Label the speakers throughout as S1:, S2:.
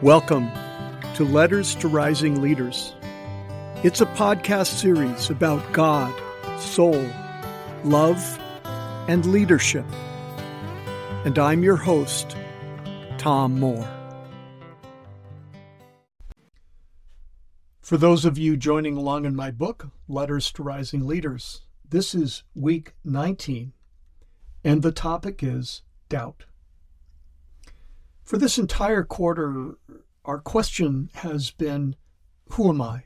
S1: Welcome to Letters to Rising Leaders. It's a podcast series about God, soul, love, and leadership. And I'm your host, Tom Moore. For those of you joining along in my book, Letters to Rising Leaders, this is week 19, and the topic is doubt. For this entire quarter, our question has been, who am I?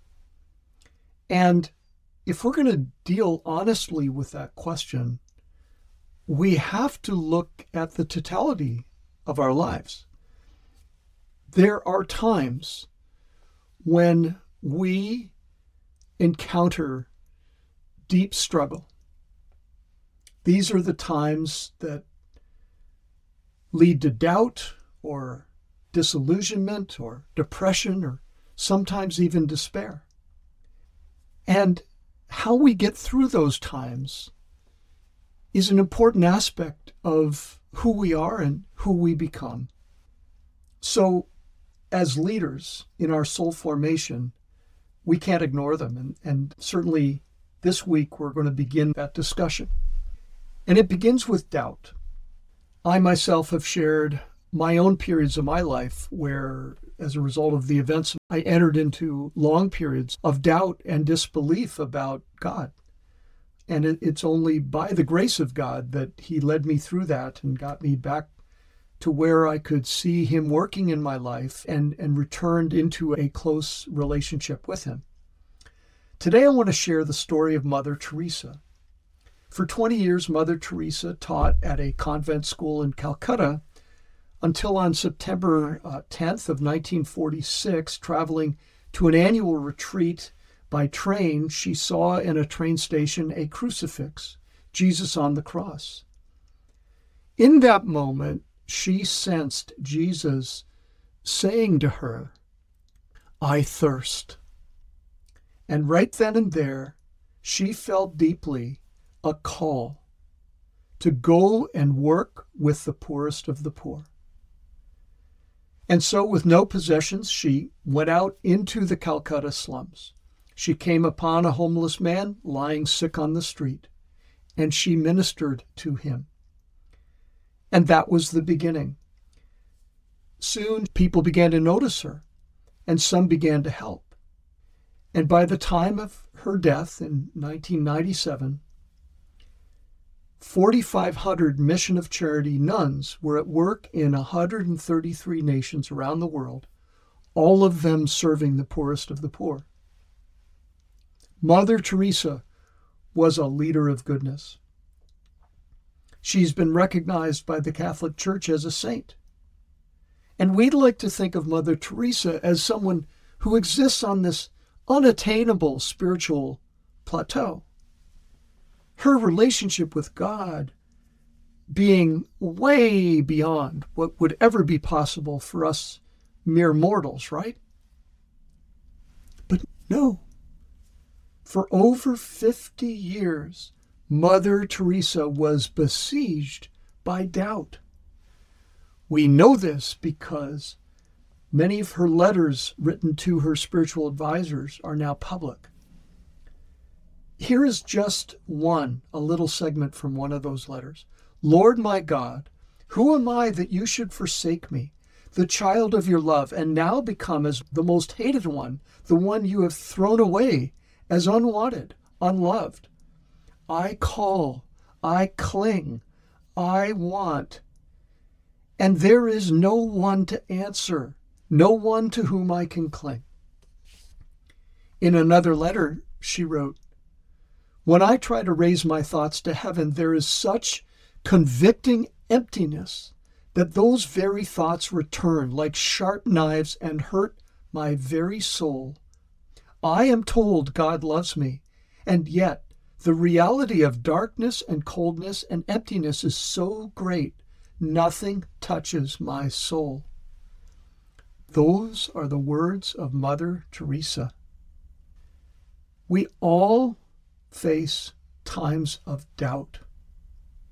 S1: And if we're going to deal honestly with that question, we have to look at the totality of our lives. There are times when we encounter deep struggle. These are the times that lead to doubt or disillusionment or depression or sometimes even despair. And how we get through those times is an important aspect of who we are and who we become. So as leaders in our soul formation, we can't ignore them. And certainly this week we're going to begin that discussion. And it begins with doubt. I myself have shared my own periods of my life where, as a result of the events, I entered into long periods of doubt and disbelief about God. And it's only by the grace of God that He led me through that and got me back to where I could see Him working in my life and returned into a close relationship with Him. Today I want to share the story of Mother Teresa. For 20 years, Mother Teresa taught at a convent school in Calcutta until on September 10th of 1946, traveling to an annual retreat by train, she saw in a train station a crucifix, Jesus on the cross. In that moment, she sensed Jesus saying to her, "I thirst." And right then and there, she felt deeply a call to go and work with the poorest of the poor. And so with no possessions, she went out into the Calcutta slums. She came upon a homeless man lying sick on the street, and she ministered to him. And that was the beginning. Soon people began to notice her, and some began to help. And by the time of her death in 1997, 4,500 Mission of Charity nuns were at work in 133 nations around the world, all of them serving the poorest of the poor. Mother Teresa was a leader of goodness. She's been recognized by the Catholic Church as a saint. And we'd like to think of Mother Teresa as someone who exists on this unattainable spiritual plateau. Her relationship with God being way beyond what would ever be possible for us mere mortals, right? But no. For over 50 years, Mother Teresa was besieged by doubt. We know this because many of her letters written to her spiritual advisors are now public. Here is just a little segment from one of those letters. "Lord my God, who am I that you should forsake me, the child of your love, and now become as the most hated one, the one you have thrown away as unwanted, unloved? I call, I cling, I want, and there is no one to answer, no one to whom I can cling." In another letter, she wrote, "When I try to raise my thoughts to heaven, there is such convicting emptiness that those very thoughts return like sharp knives and hurt my very soul. I am told God loves me, and yet the reality of darkness and coldness and emptiness is so great, nothing touches my soul." Those are the words of Mother Teresa. We all face times of doubt.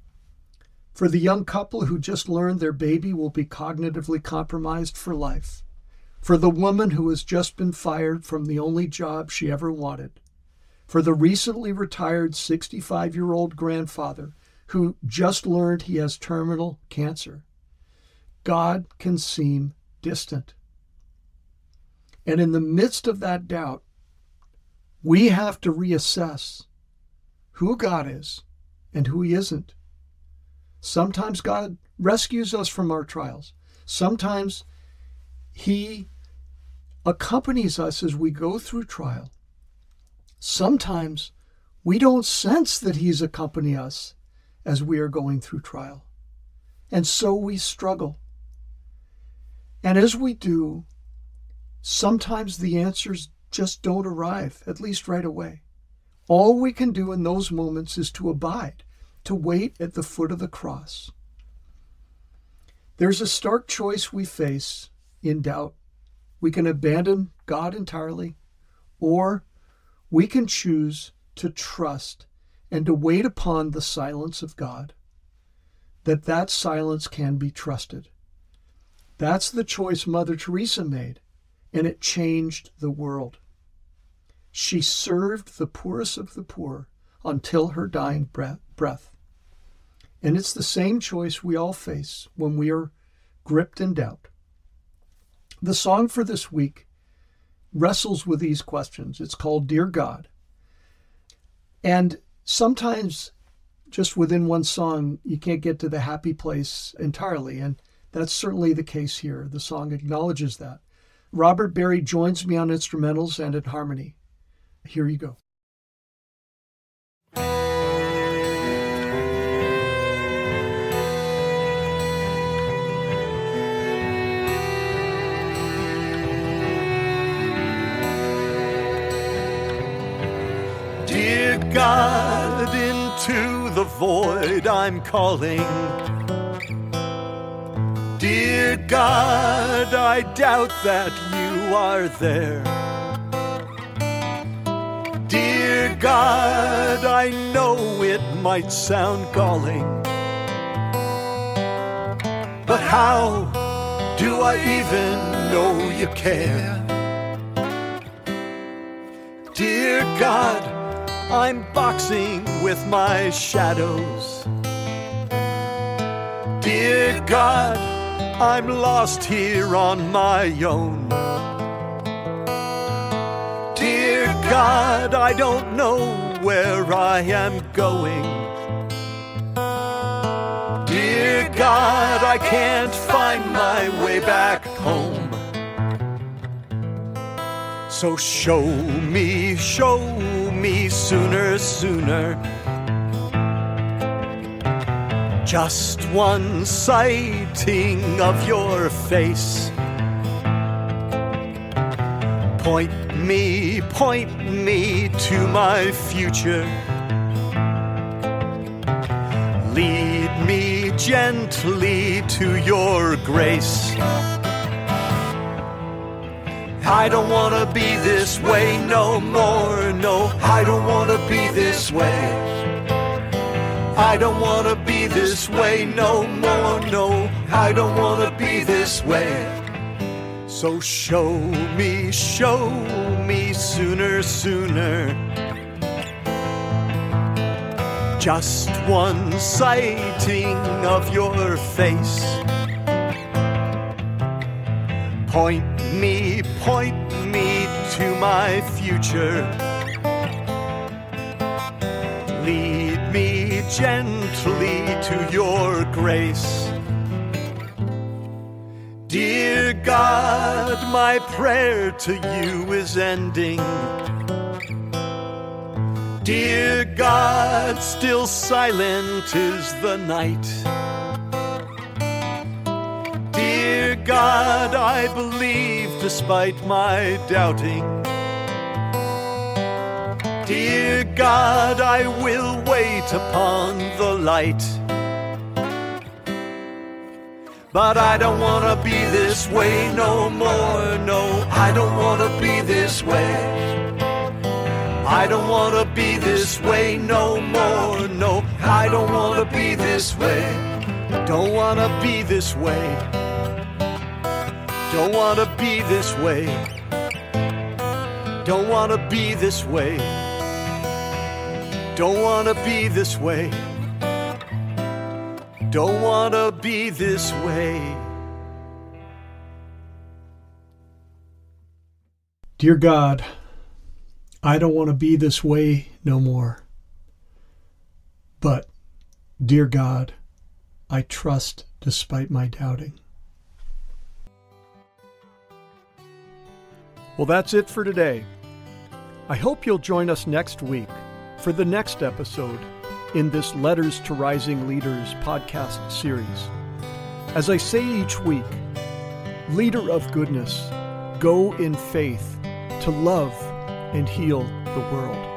S1: For the young couple who just learned their baby will be cognitively compromised for life, for the woman who has just been fired from the only job she ever wanted, for the recently retired 65-year-old grandfather who just learned he has terminal cancer. God can seem distant. And in the midst of that doubt, we have to reassess who God is and who he isn't. Sometimes God rescues us from our trials. Sometimes he accompanies us as we go through trial. Sometimes we don't sense that he's accompanying us as we are going through trial. And so we struggle. And as we do, sometimes the answers just don't arrive, at least right away. All we can do in those moments is to abide, to wait at the foot of the cross. There's a stark choice we face in doubt. We can abandon God entirely, or we can choose to trust and to wait upon the silence of God, that silence can be trusted. That's the choice Mother Teresa made, and it changed the world. She served the poorest of the poor until her dying breath. And it's the same choice we all face when we are gripped in doubt. The song for this week wrestles with these questions. It's called Dear God. And sometimes just within one song, you can't get to the happy place entirely. And that's certainly the case here. The song acknowledges that. Robert Berry joins me on instrumentals and in harmony. Here you go.
S2: Dear God, into the void I'm calling. Dear God, I doubt that you are there. Dear God, I know it might sound galling, but how do I even know you care? Dear God, I'm boxing with my shadows. Dear God, I'm lost here on my own. Dear God, I don't know where I am going. Dear God, I can't find my way back home. So show me sooner, just one sighting of your face. Point me to my future. Lead me gently to your grace. I don't want to be this way no more, no, I don't want to be this way. I don't want to be this way no more, no, I don't want to be this way. So show me sooner, just one sighting of your face. Point me to my future. Lead me gently to your grace. Dear God, my prayer to you is ending. Dear God, still silent is the night. Dear God, I believe despite my doubting. Dear God, I will wait upon the light. But I don't want to be this way no more, no, I don't want to be this way. I don't want to be this way no more, no, I don't want to be this way. Don't want to be this way. Don't want to be this way. Don't want to be this way. Don't want to be this way. Don't want to be this way.
S1: Dear God, I don't want to be this way no more. But, dear God, I trust despite my doubting. Well, that's it for today. I hope you'll join us next week for the next episode in this Letters to Rising Leaders podcast series. As I say each week, leader of goodness, go in faith to love and heal the world.